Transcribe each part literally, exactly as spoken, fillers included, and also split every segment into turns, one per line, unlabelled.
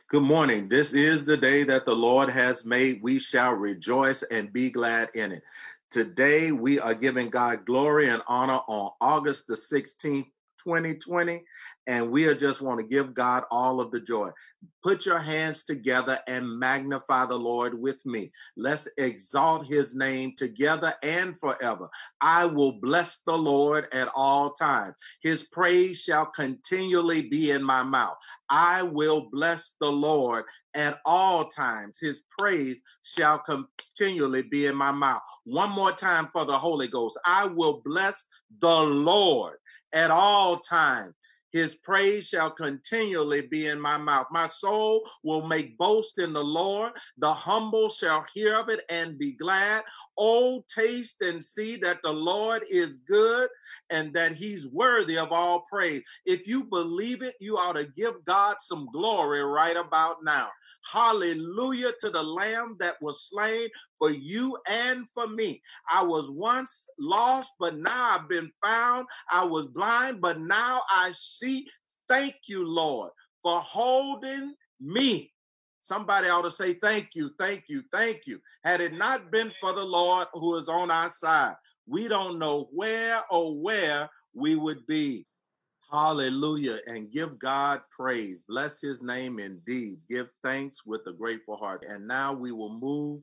Good morning. This is the day that the Lord has made. We shall rejoice and be glad in it. Today, we are giving God glory and honor on August the sixteenth, twenty twenty, and we are just want to give God all of the joy. Put your hands together and magnify the Lord with me. Let's exalt his name together and forever. I will bless the Lord at all times. His praise shall continually be in my mouth. I will bless the Lord at all times. His praise shall continually be in my mouth. One more time for the Holy Ghost. I will bless the Lord at all times. His praise shall continually be in my mouth. My soul will make boast in the Lord. The humble shall hear of it and be glad. Oh, taste and see that the Lord is good and that he's worthy of all praise. If you believe it, you ought to give God some glory right about now. Hallelujah to the Lamb that was slain for you and for me. I was once lost, but now I've been found. I was blind, but now I see. Thank you, Lord, for holding me. Somebody ought to say thank you, thank you, thank you. Had it not been for the Lord who is on our side, we don't know where or where we would be. Hallelujah, and give God praise. Bless his name indeed. Give thanks with a grateful heart. And now we will move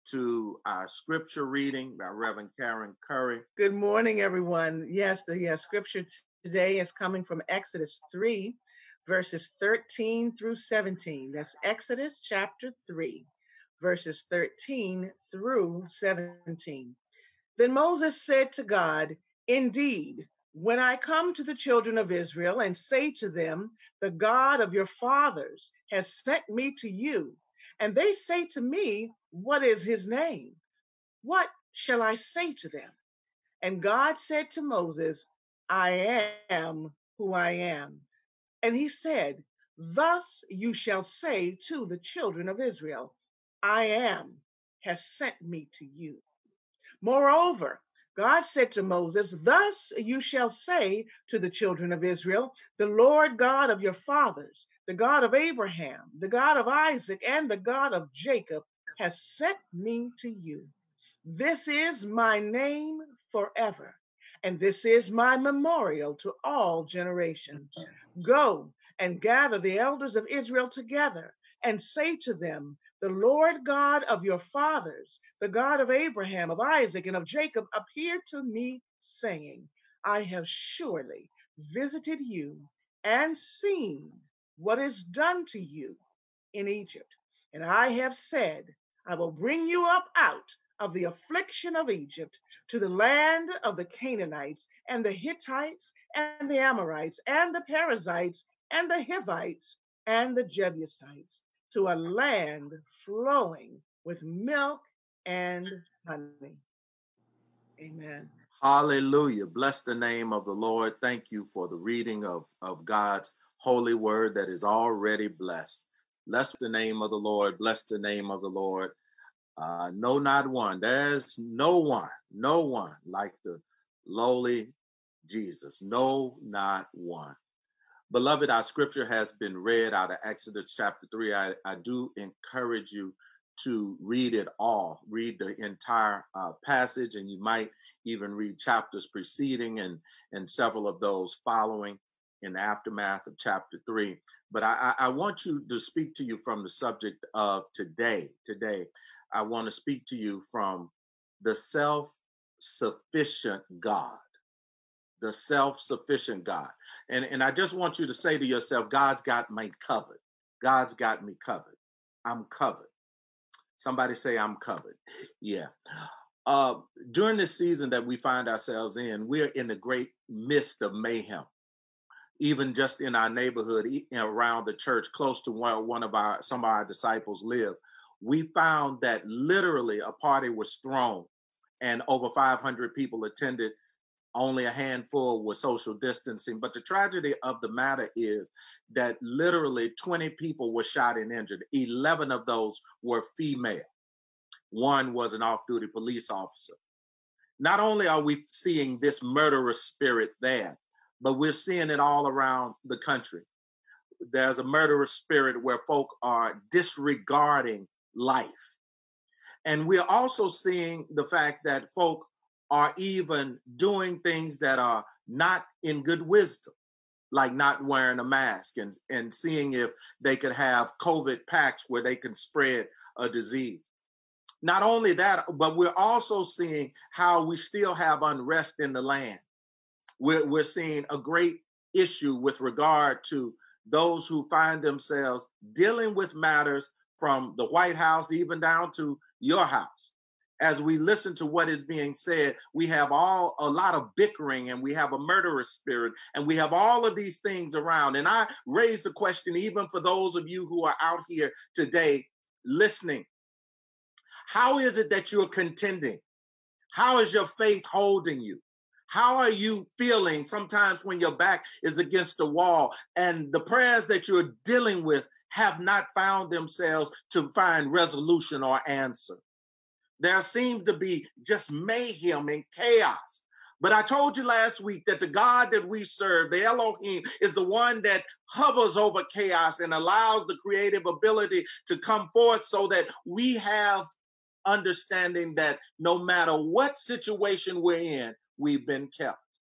to our scripture reading by Reverend Karen Curry.
Good morning, everyone. Yes, the uh, scripture t- today is coming from Exodus three, verses thirteen through seventeen. That's Exodus chapter three, verses thirteen through seventeen. Then Moses said to God, "Indeed, when I come to the children of Israel and say to them, the God of your fathers has sent me to you, and they say to me, what is his name? What shall I say to them?" And God said to Moses, "I am who I am." And he said, "Thus you shall say to the children of Israel, I am has sent me to you." Moreover, God said to Moses, "Thus you shall say to the children of Israel, the Lord God of your fathers, the God of Abraham, the God of Isaac, and the God of Jacob has sent me to you. This is my name forever, and this is my memorial to all generations. Go and gather the elders of Israel together and say to them, the Lord God of your fathers, the God of Abraham, of Isaac, and of Jacob, appeared to me, saying, I have surely visited you and seen what is done to you in Egypt. And I have said, I will bring you up out of the affliction of Egypt to the land of the Canaanites and the Hittites and the Amorites and the Perizzites and the Hivites and the Jebusites, to a land flowing with milk and honey. Amen.
Hallelujah. Bless the name of the Lord. Thank you for the reading of, of God's holy word that is already blessed. Bless the name of the Lord. Bless the name of the Lord. Uh, no, not one. There's no one, no one like the lowly Jesus. No, not one. Beloved, our scripture has been read out of Exodus chapter three. I, I do encourage you to read it all, read the entire uh, passage, and you might even read chapters preceding and, and several of those following in the aftermath of chapter three. But I, I want you to speak to you from the subject of today. Today, I want to speak to you from the self-sufficient God. The self-sufficient God. And, and I just want you to say to yourself, God's got me covered. God's got me covered. I'm covered. Somebody say I'm covered. Yeah. Uh, during this season that we find ourselves in, we're in the great midst of mayhem. Even just in our neighborhood, around the church, close to where one of our, some of our disciples live, we found that literally a party was thrown and over five hundred people attended. Only a handful were social distancing. But the tragedy of the matter is that literally twenty people were shot and injured. eleven of those were female. One was an off-duty police officer. Not only are we seeing this murderous spirit there, but we're seeing it all around the country. there's a murderous spirit where folk are disregarding life. And we're also seeing the fact that folk are even doing things that are not in good wisdom, like not wearing a mask and, and seeing if they could have COVID packs where they can spread a disease. Not only that, but we're also seeing how we still have unrest in the land. We're, we're seeing a great issue with regard to those who find themselves dealing with matters from the White House, even down to your house. As we listen to what is being said, we have all a lot of bickering, and we have a murderous spirit, and we have all of these things around. And I raise the question, even for those of you who are out here today listening, how is it that you're contending? How is your faith holding you? How are you feeling sometimes when your back is against the wall and the prayers that you're dealing with have not found themselves to find resolution or answer? There seems to be just mayhem and chaos. But I told you last week that the God that we serve, the Elohim, is the one that hovers over chaos and allows the creative ability to come forth so that we have understanding that no matter what situation we're in, we've been kept.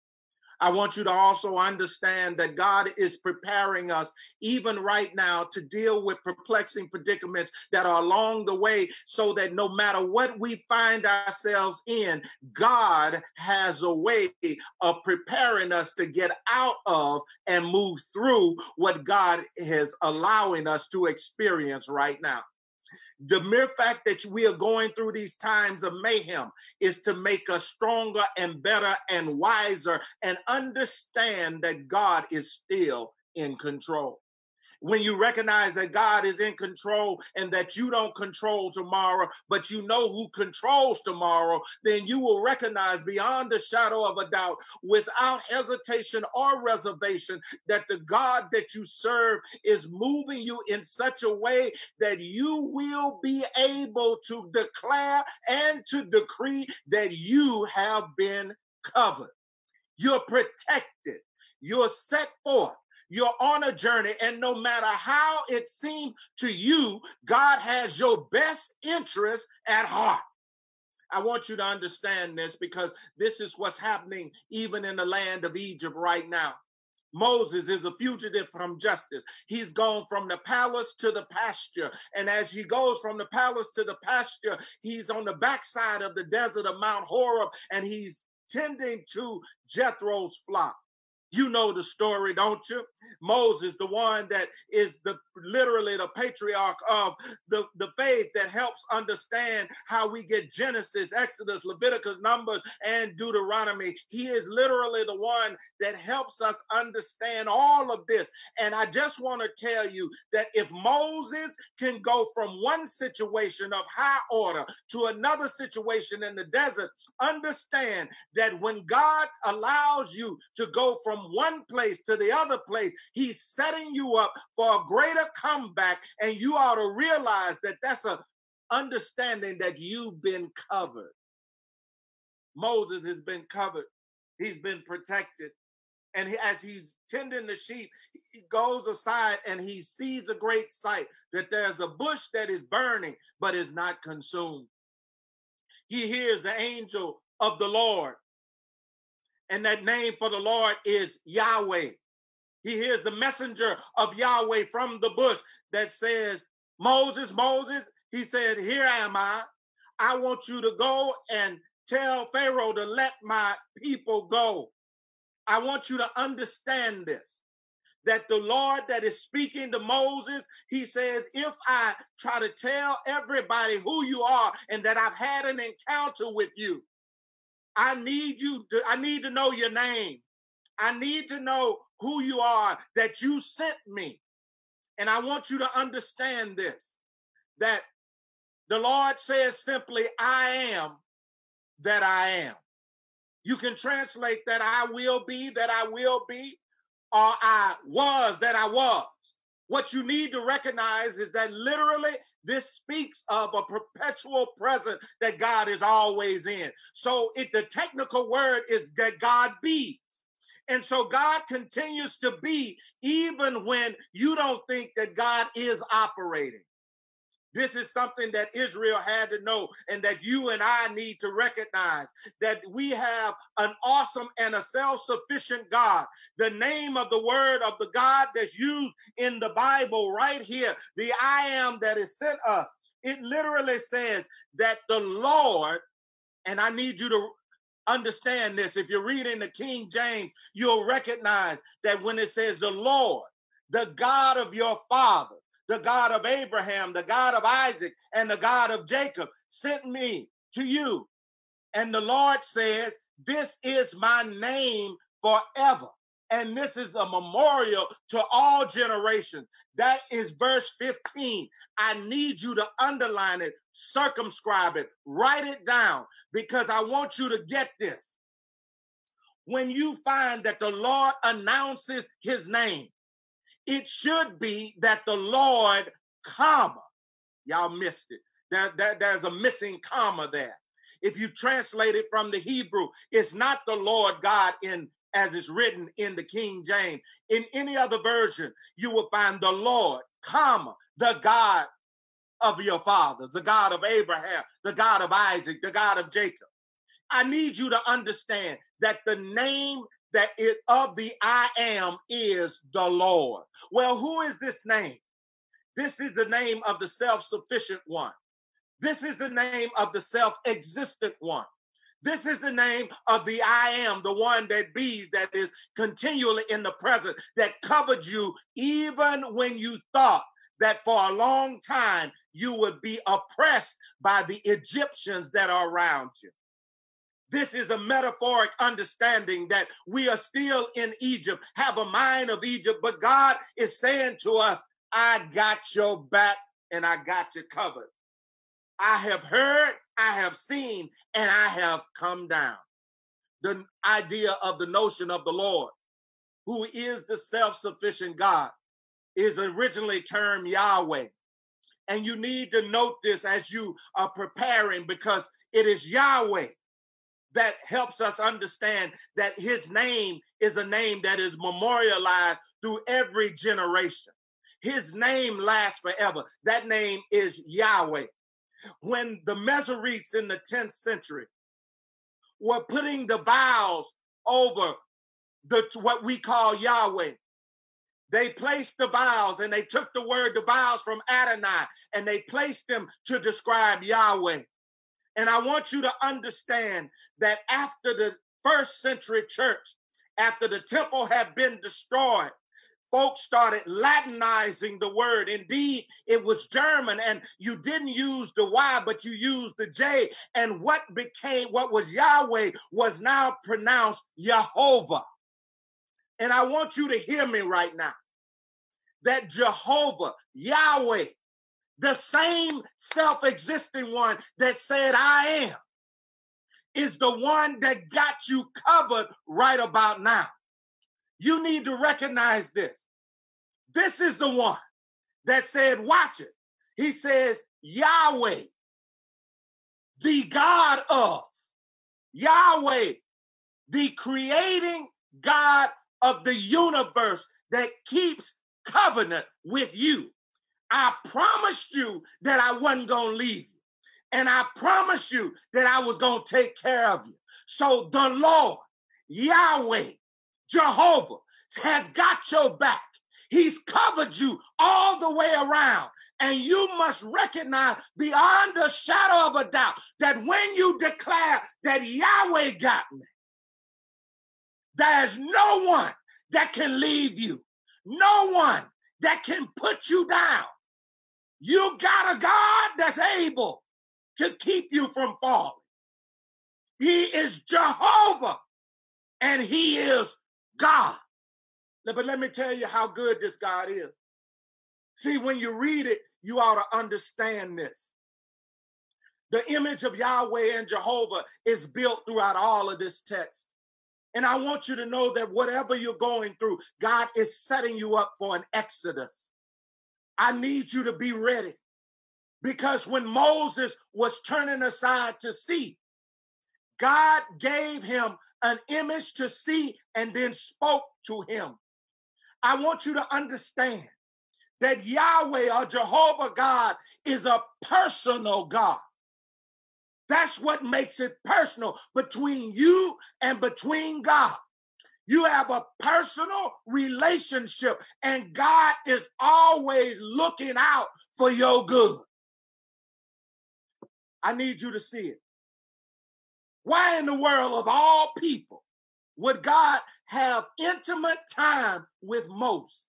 I want you to also understand that God is preparing us even right now to deal with perplexing predicaments that are along the way, so that no matter what we find ourselves in, God has a way of preparing us to get out of and move through what God is allowing us to experience right now. The mere fact that we are going through these times of mayhem is to make us stronger and better and wiser and understand that God is still in control. When you recognize that God is in control and that you don't control tomorrow, but you know who controls tomorrow, then you will recognize beyond a shadow of a doubt, without hesitation or reservation, that the God that you serve is moving you in such a way that you will be able to declare and to decree that you have been covered. You're protected. You're set forth. You're on a journey, and no matter how it seems to you, God has your best interest at heart. I want you to understand this, because this is what's happening even in the land of Egypt right now. Moses is a fugitive from justice. He's gone from the palace to the pasture. And as he goes from the palace to the pasture, he's on the backside of the desert of Mount Horeb, and he's tending to Jethro's flock. You know the story, don't you? Moses, the one that is the literally the patriarch of the, the faith that helps understand how we get Genesis, Exodus, Leviticus, Numbers, and Deuteronomy. He is literally the one that helps us understand all of this. And I just want to tell you that if Moses can go from one situation of high order to another situation in the desert, understand that when God allows you to go from one place to the other place, he's setting you up for a greater comeback, and you ought to realize that that's a understanding that you've been covered. Moses has been covered. He's been protected. And he, as he's tending the sheep, he goes aside and he sees a great sight, that there's a bush that is burning but is not consumed. He hears the angel of the Lord. And that name for the Lord is Yahweh. He hears the messenger of Yahweh from the bush that says, Moses, Moses, he said, here am I. I want you to go and tell Pharaoh to let my people go. I want you to understand this, that the Lord that is speaking to Moses, he says, if I try to tell everybody who you are and that I've had an encounter with you, I need you to, I need to know your name. I need to know who you are, that you sent me. And I want you to understand this, that the Lord says simply, I am that I am. You can translate that I will be, that I will be, or I was, that I was. What you need to recognize is that literally this speaks of a perpetual present that God is always in. So it, the technical word is that God be. And so God continues to be even when you don't think that God is operating. This is something that Israel had to know, and that you and I need to recognize, that we have an awesome and a self-sufficient God. The name of the word of the God that's used in the Bible right here, the I am that is sent us, it literally says that the Lord, and I need you to understand this. If you're reading the King James, you'll recognize that when it says the Lord, the God of your father, the God of Abraham, the God of Isaac, and the God of Jacob sent me to you. And the Lord says, this is my name forever. And this is the memorial to all generations. That is verse fifteen. I need you to underline it, circumscribe it, write it down, because I want you to get this. When you find that the Lord announces his name, it should be that the Lord, comma. Y'all missed it. There, there, there's a missing comma there. If you translate it from the Hebrew, it's not the Lord God in as it's written in the King James. In any other version, you will find the Lord, comma, the God of your fathers, the God of Abraham, the God of Isaac, the God of Jacob. I need you to understand that the name that is of the I am is the Lord. Well, who is this name? This is the name of the self-sufficient one. This is the name of the self-existent one. This is the name of the I am, the one that be, that is continually in the present, that covered you even when you thought that for a long time you would be oppressed by the Egyptians that are around you. This is a metaphoric understanding that we are still in Egypt, have a mind of Egypt, but God is saying to us, I got your back and I got you covered. I have heard, I have seen, and I have come down. The idea of the notion of the Lord, who is the self-sufficient God, is originally termed Yahweh. And you need to note this as you are preparing, because it is Yahweh that helps us understand that his name is a name that is memorialized through every generation. His name lasts forever. That name is Yahweh. When the Masoretes in the tenth century were putting the vowels over the what we call Yahweh, they placed the vowels, and they took the word, the vowels from Adonai, and they placed them to describe Yahweh. And I want you to understand that after the first century church, after the temple had been destroyed, folks started Latinizing the word. Indeed, it was German, and you didn't use the Y, but you used the J. And what became, what was Yahweh was now pronounced Jehovah. And I want you to hear me right now, that Jehovah, Yahweh, the same self-existing one that said, I am, is the one that got you covered right about now. You need to recognize this. This is the one that said, watch it. He says, Yahweh, the God of, Yahweh, the creating God of the universe that keeps covenant with you. I promised you that I wasn't going to leave you. And I promised you that I was going to take care of you. So the Lord, Yahweh, Jehovah, has got your back. He's covered you all the way around. And you must recognize beyond a shadow of a doubt that when you declare that Yahweh got me, there's no one that can leave you. No one that can put you down. You got a God that's able to keep you from falling. He is Jehovah, and he is God. But let me tell you how good this God is. See, when you read it, you ought to understand this. The image of Yahweh and Jehovah is built throughout all of this text. And I want you to know that whatever you're going through, God is setting you up for an exodus. I need you to be ready. Because when Moses was turning aside to see, God gave him an image to see and then spoke to him. I want you to understand that Yahweh or Jehovah God is a personal God. That's what makes it personal between you and between God. You have a personal relationship, and God is always looking out for your good. I need you to see it. Why in the world of all people would God have intimate time with Moses?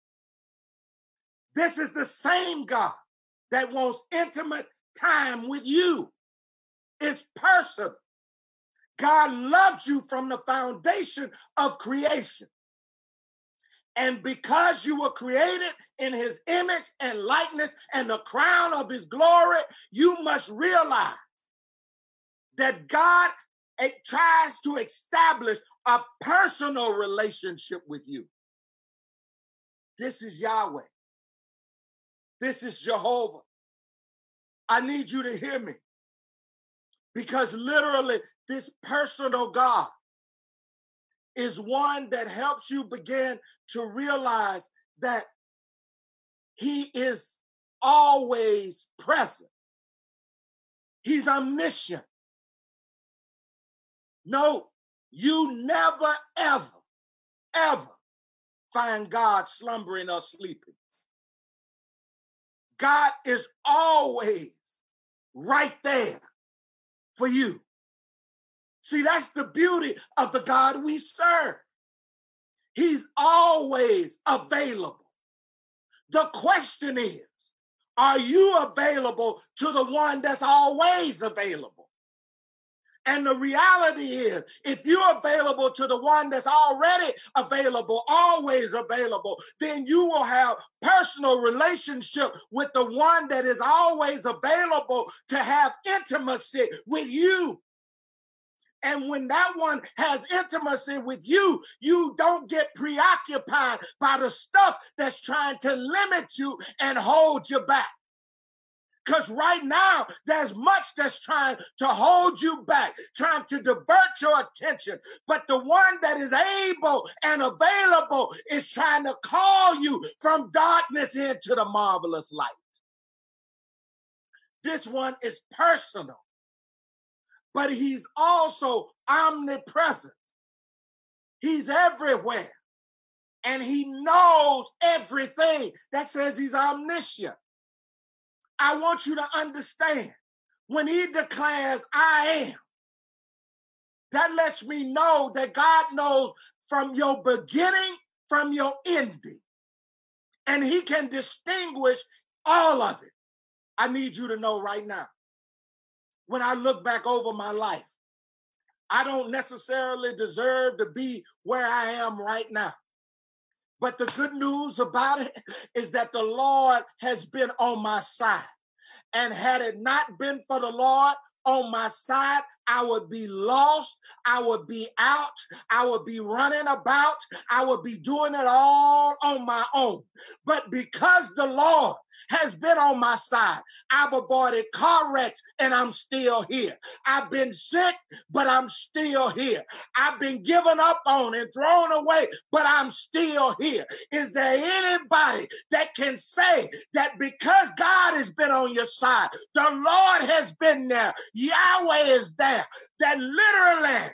This is the same God that wants intimate time with you. It's personal. God loved you from the foundation of creation. And because you were created in his image and likeness and the crown of his glory, you must realize that God tries to establish a personal relationship with you. This is Yahweh. This is Jehovah. I need you to hear me. Because literally, this personal God is one that helps you begin to realize that he is always present. He's omniscient. No, you never, ever, ever find God slumbering or sleeping. God is always right there for you. See, that's the beauty of the God we serve. He's always available. The question is, are you available to the one that's always available? And the reality is, if you're available to the one that's already available, always available, then you will have personal relationship with the one that is always available to have intimacy with you. And when that one has intimacy with you, you don't get preoccupied by the stuff that's trying to limit you and hold you back. Because right now, there's much that's trying to hold you back, trying to divert your attention. But the one that is able and available is trying to call you from darkness into the marvelous light. This one is personal, but he's also omnipresent. He's everywhere, and he knows everything. That says he's omniscient. I want you to understand, when he declares, I am, that lets me know that God knows from your beginning, from your ending, and he can distinguish all of it. I need you to know right now, when I look back over my life, I don't necessarily deserve to be where I am right now. But the good news about it is that the Lord has been on my side. And had it not been for the Lord on my side, I would be lost. I would be out. I would be running about. I would be doing it all on my own. But because the Lord has been on my side, I've avoided car wrecks and I'm still here. I've been sick, but I'm still here. I've been given up on and thrown away, but I'm still here. Is there anybody that can say that because God has been on your side, the Lord has been there, Yahweh is there, that literally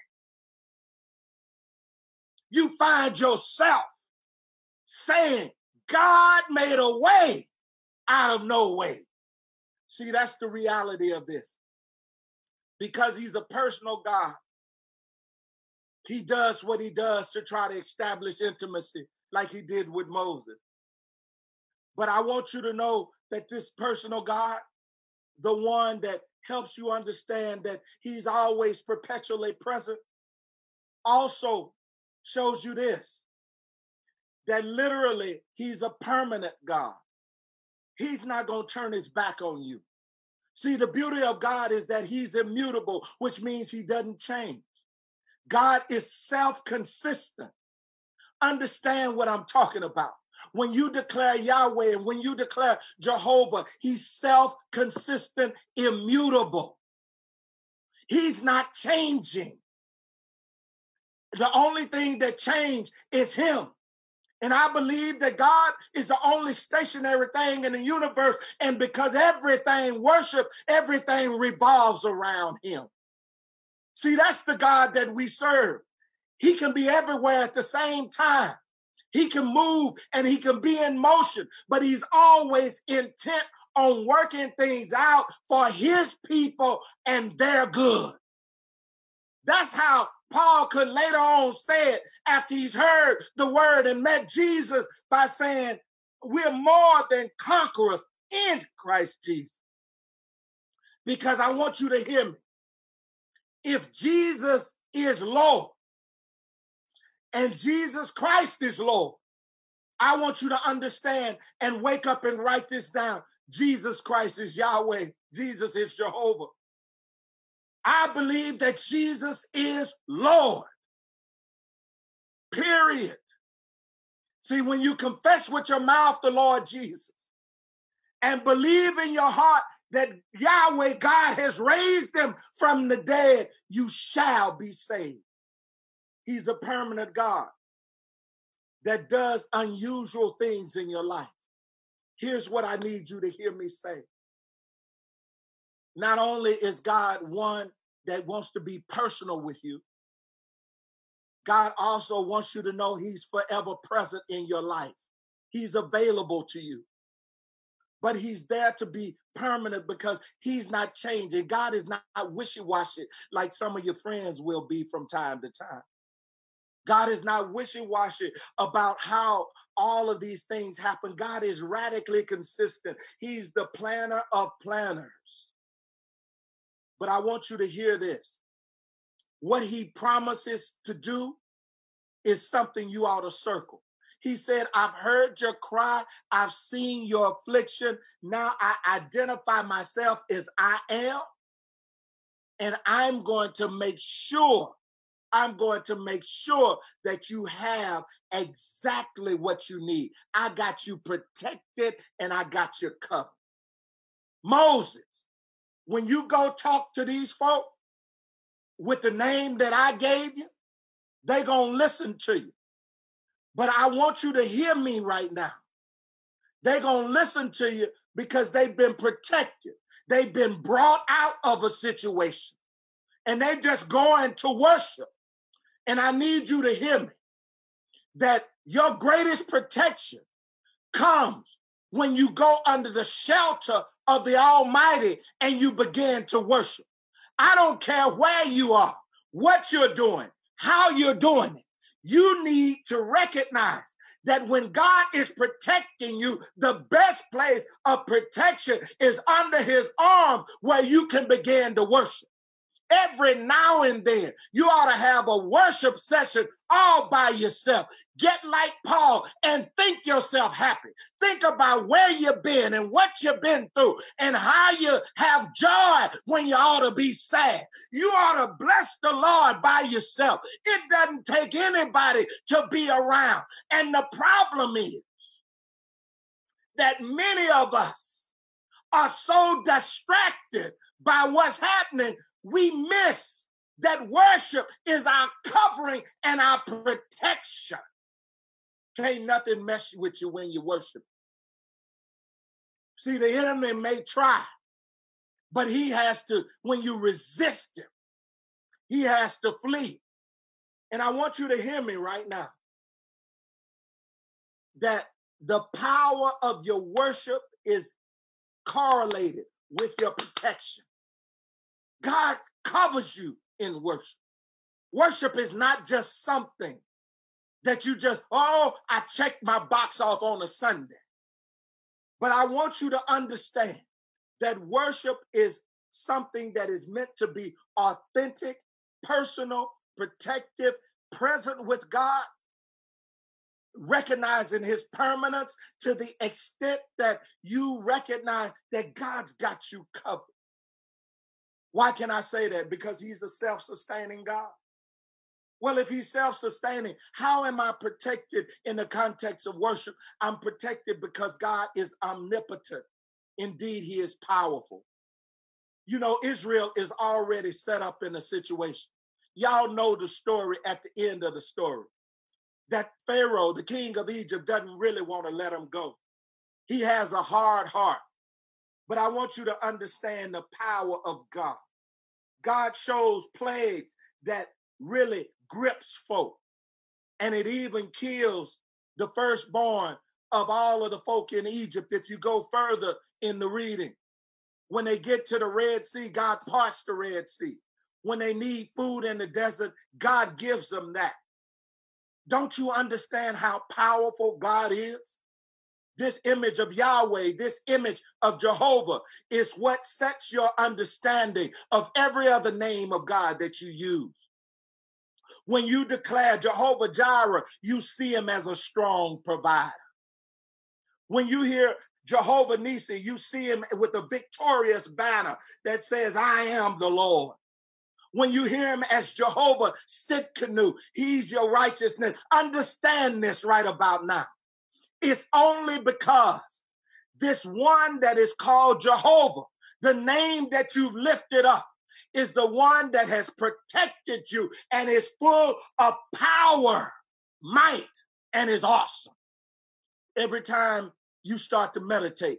you find yourself saying, God made a way out of no way? See, that's the reality of this. Because he's a personal God, he does what he does to try to establish intimacy like he did with Moses. But I want you to know that this personal God, the one that helps you understand that he's always perpetually present, also shows you this, that literally he's a permanent God. He's not going to turn his back on you. See, the beauty of God is that he's immutable, which means he doesn't change. God is self-consistent. Understand what I'm talking about. When you declare Yahweh and when you declare Jehovah, he's self-consistent, immutable. He's not changing. The only thing that changed is him. And I believe that God is the only stationary thing in the universe. And because everything worship, everything revolves around him. See, that's the God that we serve. He can be everywhere at the same time. He can move and he can be in motion, but he's always intent on working things out for his people and their good. That's how Paul could later on say it after he's heard the word and met Jesus by saying, we're more than conquerors in Christ Jesus. Because I want you to hear me. If Jesus is Lord and Jesus Christ is Lord, I want you to understand and wake up and write this down. Jesus Christ is Yahweh. Jesus is Jehovah. I believe that Jesus is Lord. Period. See, when you confess with your mouth the Lord Jesus and believe in your heart that Yahweh God has raised him from the dead, you shall be saved. He's a permanent God that does unusual things in your life. Here's what I need you to hear me say. Not only is God one that wants to be personal with you, God also wants you to know he's forever present in your life. He's available to you. But he's there to be permanent because he's not changing. God is not wishy-washy like some of your friends will be from time to time. God is not wishy-washy about how all of these things happen. God is radically consistent. He's the planner of planners. But I want you to hear this. What he promises to do is something you ought to circle. He said, I've heard your cry. I've seen your affliction. Now I identify myself as I am. And I'm going to make sure, I'm going to make sure that you have exactly what you need. I got you protected and I got you covered. Moses, when you go talk to these folk with the name that I gave you, they're going to listen to you. But I want you to hear me right now. They're going to listen to you because they've been protected. They've been brought out of a situation and they're just going to worship. And I need you to hear me that your greatest protection comes when you go under the shelter of the Almighty and you begin to worship. I don't care where you are, what you're doing, how you're doing it. You need to recognize that when God is protecting you, the best place of protection is under his arm where you can begin to worship. Every now and then, you ought to have a worship session all by yourself. Get like Paul and think yourself happy. Think about where you've been and what you've been through and how you have joy when you ought to be sad. You ought to bless the Lord by yourself. It doesn't take anybody to be around. And the problem is that many of us are so distracted by what's happening, we miss that worship is our covering and our protection. Can't nothing mess with you when you worship. See, the enemy may try, but he has to, when you resist him, he has to flee. And I want you to hear me right now, that the power of your worship is correlated with your protection. God covers you in worship. Worship is not just something that you just, oh, I checked my box off on a Sunday. But I want you to understand that worship is something that is meant to be authentic, personal, protective, present with God, recognizing his permanence to the extent that you recognize that God's got you covered. Why can I say that? Because he's a self-sustaining God. Well, if he's self-sustaining, how am I protected in the context of worship? I'm protected because God is omnipotent. Indeed, he is powerful.
you know, Israel is already set up in a situation. Y'all know the story at the end of the story. That Pharaoh, the king of Egypt, doesn't really want to let him go. He has a hard heart. But I want you to understand the power of God. God shows plagues that really grips folk. And it even kills the firstborn of all of the folk in Egypt. If you go further in the reading, when they get to the Red Sea, God parts the Red Sea. When they need food in the desert, God gives them that. Don't you understand how powerful God is? This image of Yahweh, this image of Jehovah is what sets your understanding of every other name of God that you use. When you declare Jehovah Jireh, you see him as a strong provider. When you hear Jehovah Nissi, you see him with a victorious banner that says, I am the Lord. When you hear him as Jehovah Sidkenu, he's your righteousness. Understand this right about now. It's only because this one that is called Jehovah, the name that you've lifted up, is the one that has protected you and is full of power, might, and is awesome. Every time you start to meditate,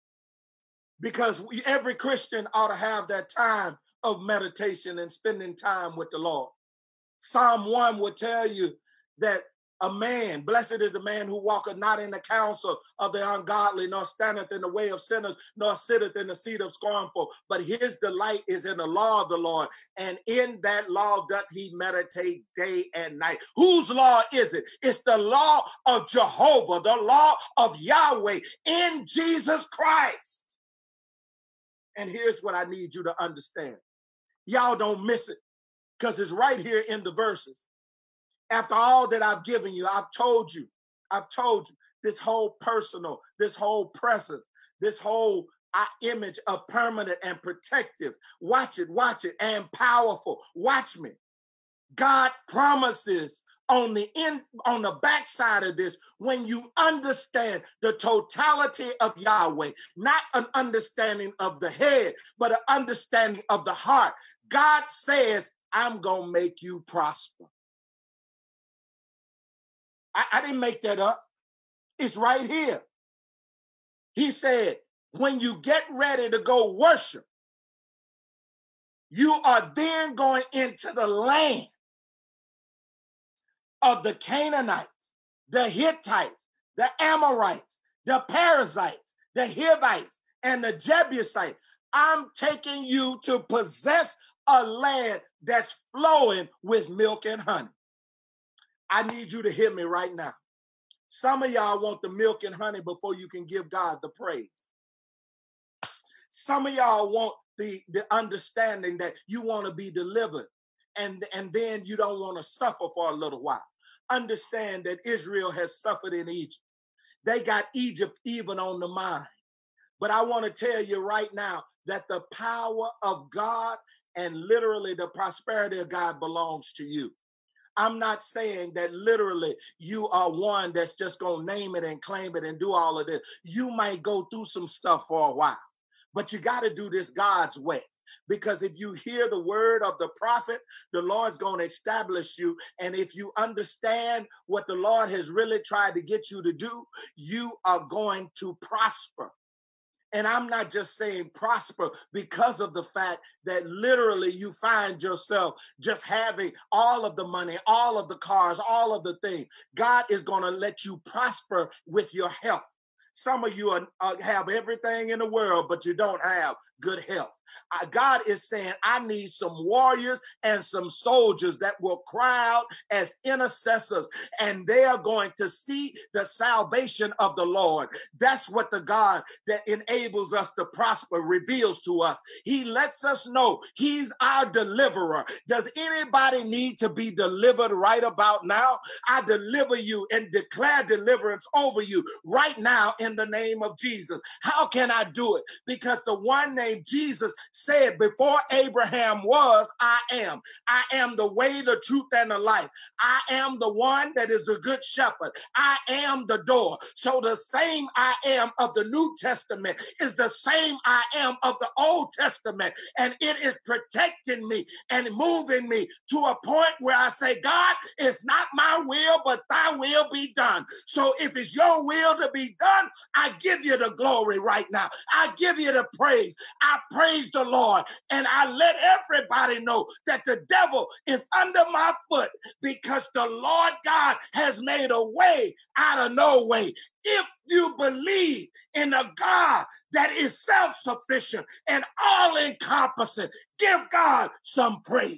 because every Christian ought to have that time of meditation and spending time with the Lord. Psalm one will tell you that a man, blessed is the man who walketh not in the counsel of the ungodly, nor standeth in the way of sinners, nor sitteth in the seat of scornful. But his delight is in the law of the Lord, and in that law doth he meditate day and night. Whose law is it? It's the law of Jehovah, the law of Yahweh in Jesus Christ. And here's what I need you to understand. Y'all don't miss it, because it's right here in the verses. After all that I've given you, I've told you, I've told you this whole personal, this whole presence, this whole uh, image of permanent and protective. Watch it, watch it, and powerful. Watch me. God promises on the end, on the backside of this, when you understand the totality of Yahweh, not an understanding of the head, but an understanding of the heart. God says, I'm going to make you prosper. I, I didn't make that up. It's right here. He said, when you get ready to go worship, you are then going into the land of the Canaanites, the Hittites, the Amorites, the Perizzites, the Hivites, and the Jebusites. I'm taking you to possess a land that's flowing with milk and honey. I need you to hear me right now. Some of y'all want the milk and honey before you can give God the praise. Some of y'all want the, the understanding that you want to be delivered, and, and then you don't want to suffer for a little while. Understand that Israel has suffered in Egypt. They got Egypt even on the mind. But I want to tell you right now that the power of God and literally the prosperity of God belongs to you. I'm not saying that literally you are one that's just going to name it and claim it and do all of this. You might go through some stuff for a while, but you got to do this God's way. Because if you hear the word of the prophet, the Lord's going to establish you. And if you understand what the Lord has really tried to get you to do, you are going to prosper. And I'm not just saying prosper because of the fact that literally you find yourself just having all of the money, all of the cars, all of the things. God is going to let you prosper with your health. Some of you are, uh, have everything in the world, but you don't have good health. Uh, God is saying, I need some warriors and some soldiers that will cry out as intercessors, and they are going to see the salvation of the Lord. That's what the God that enables us to prosper reveals to us. He lets us know he's our deliverer. Does anybody need to be delivered right about now? I deliver you and declare deliverance over you right now in the name of Jesus. How can I do it? Because the one named Jesus said, before Abraham was, I am. I am the way, the truth, and the life. I am the one that is the good shepherd. I am the door. So the same I am of the New Testament is the same I am of the Old Testament. And it is protecting me and moving me to a point where I say, God, it's not my will, but thy will be done. So if it's your will to be done, I give you the glory right now. I give you the praise. I praise the Lord. And I let everybody know that the devil is under my foot because the Lord God has made a way out of no way. If you believe in a God that is self-sufficient and all-encompassing, give God some praise.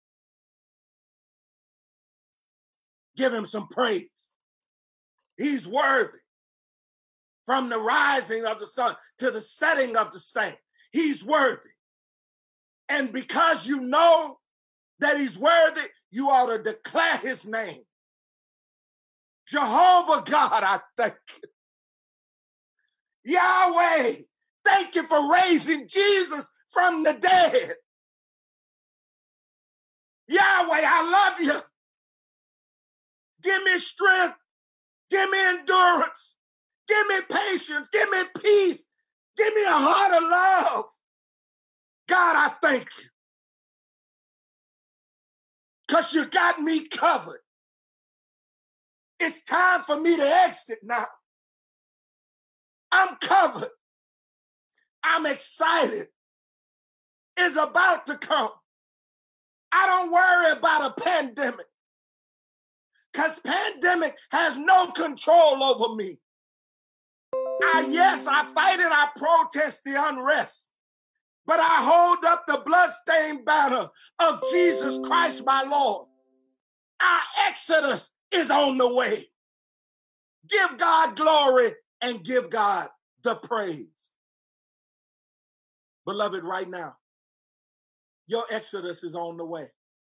Give him some praise. He's worthy. From the rising of the sun to the setting of the same, he's worthy. And because you know that he's worthy, you ought to declare his name. Jehovah God, I thank you. Yahweh, thank you for raising Jesus from the dead. Yahweh, I love you. Give me strength. Give me endurance. Give me patience. Give me peace. Give me a heart of love. God, I thank you. Because you got me covered. It's time for me to exit now. I'm covered. I'm excited. It's about to come. I don't worry about a pandemic. Because pandemic has no control over me. I, yes, I fight and I protest the unrest. But I hold up the bloodstained banner of Jesus Christ, my Lord. Our exodus is on the way. Give God glory and give God the praise. Beloved, right now, your exodus is on the way.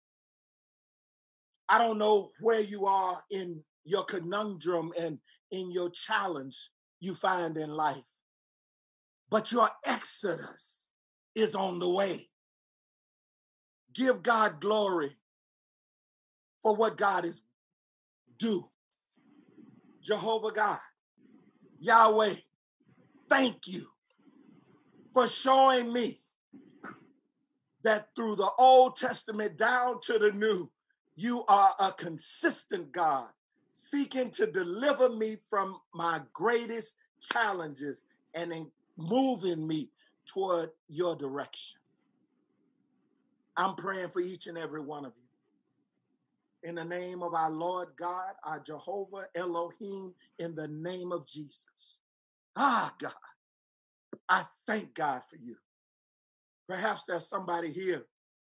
I don't know where you are in your conundrum and in your challenge you find in life, but your exodus is on the way. Give God glory for what God is due. Jehovah God, Yahweh, thank you for showing me that through the Old Testament down to the New, you are a consistent God, seeking to deliver me from my greatest challenges and in moving me toward your direction. I'm praying for each and every one of you. In the name of our Lord God, our Jehovah Elohim, in the name of Jesus. Ah, God, I thank God for you. Perhaps there's somebody here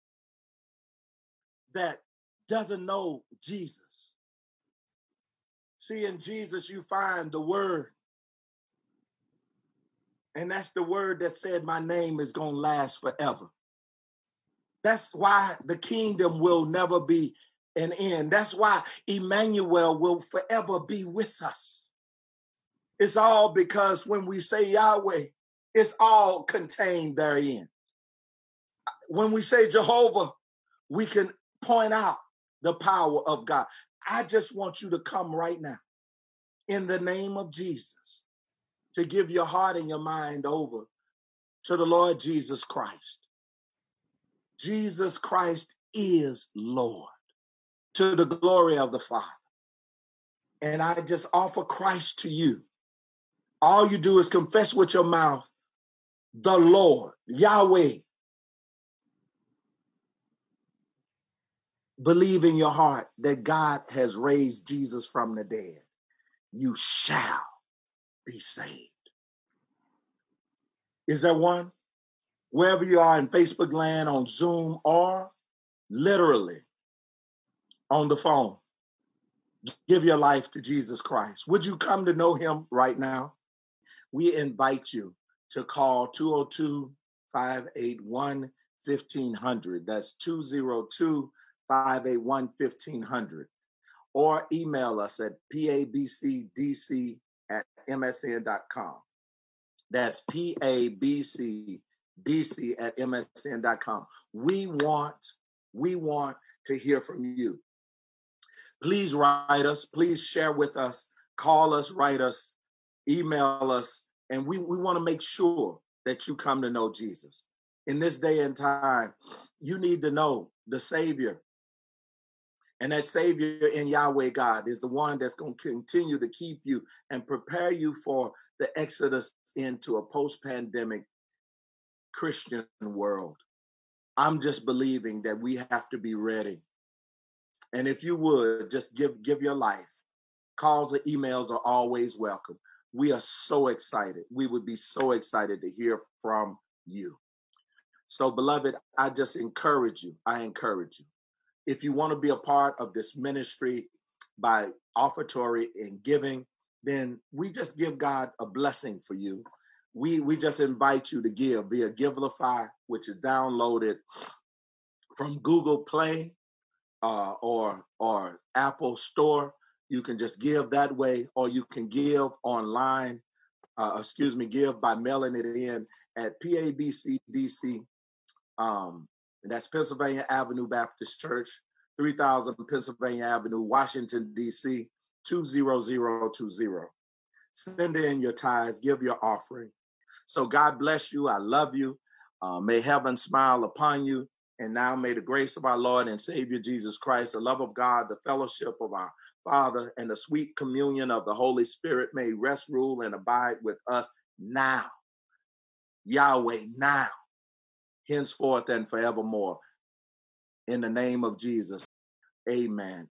that doesn't know Jesus. See, in Jesus, you find the word. And that's the word that said, my name is going to last forever. That's why the kingdom will never be an end. That's why Emmanuel will forever be with us. It's all because when we say Yahweh, it's all contained therein. When we say Jehovah, we can point out the power of God. I just want you to come right now in the name of Jesus to give your heart and your mind over to the Lord Jesus Christ. Jesus Christ is Lord, to the glory of the Father. And I just offer Christ to you. All you do is confess with your mouth, the Lord, Yahweh. Believe in your heart that God has raised Jesus from the dead. You shall be saved. Is there one? Wherever you are in Facebook land, on Zoom, or literally on the phone, give your life to Jesus Christ. Would you come to know him right now? We invite you to call two oh two, five eight one, fifteen hundred. That's two oh two, five eight one, fifteen hundred. Or email us at pabcdc at
M S N dot com. That's P A B C D C at M S N dot com. We want, we want to hear from you. Please write us. Please share with us. Call us, write us, email us. And we, we want to make sure that you come to know Jesus. In this day and time, you need to know the Savior. And that Savior in Yahweh God is the one that's going to continue to keep you and prepare you for the exodus into a post-pandemic Christian world. I'm just believing that we have to be ready. And if you would, just give, give your life. Calls or emails are always welcome. We are so excited. We would be so excited to hear from you. So, beloved, I just encourage you. I encourage you. If you want to be a part of this ministry by offertory and giving, then we just give God a blessing for you. We, we just invite you to give via Givelify, which is downloaded from Google Play uh, or, or Apple Store. You can just give that way, or you can give online, uh, excuse me, give by mailing it in at P A B C D C. Um, and that's Pennsylvania Avenue Baptist Church, three thousand Pennsylvania Avenue, Washington, D C, two zero zero two zero. Send in your tithes, give your offering. So God bless you. I love you. Uh, may heaven smile upon you. And now may the grace of our Lord and Savior Jesus Christ, the love of God, the fellowship of our Father, and the sweet communion of the Holy Spirit may rest, rule, and abide with us now. Yahweh, now, henceforth and forevermore. In the name of Jesus, amen.